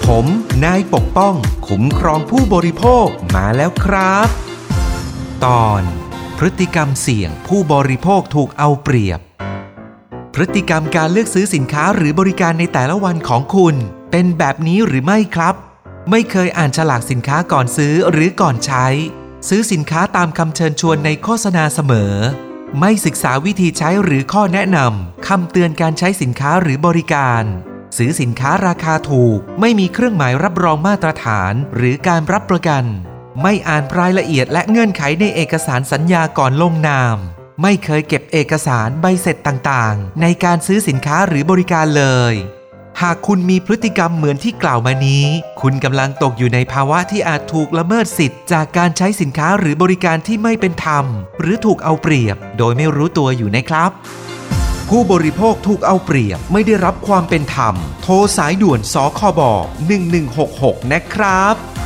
ผมนายปกป้องคุ้มครองผู้บริโภคมาแล้วครับตอนพฤติกรรมเสี่ยงผู้บริโภคถูกเอาเปรียบพฤติกรรมการเลือกซื้อสินค้าหรือบริการในแต่ละวันของคุณเป็นแบบนี้หรือไม่ครับไม่เคยอ่านฉลากสินค้าก่อนซื้อหรือก่อนใช้ซื้อสินค้าตามคำเชิญชวนในโฆษณาเสมอไม่ศึกษาวิธีใช้หรือข้อแนะนำคำเตือนการใช้สินค้าหรือบริการซื้อสินค้าราคาถูกไม่มีเครื่องหมายรับรองมาตรฐานหรือการรับประกันไม่อ่านรายละเอียดและเงื่อนไขในเอกสารสัญญาก่อนลงนามไม่เคยเก็บเอกสารใบเสร็จต่างๆในการซื้อสินค้าหรือบริการเลยหากคุณมีพฤติกรรมเหมือนที่กล่าวมานี้คุณกำลังตกอยู่ในภาวะที่อาจถูกละเมิดสิทธิ์จากการใช้สินค้าหรือบริการที่ไม่เป็นธรรมหรือถูกเอาเปรียบโดยไม่รู้ตัวอยู่นะครับผู้บริโภคถูกเอาเปรียบไม่ได้รับความเป็นธรรมโทรสายด่วนสคบ1166นะครับ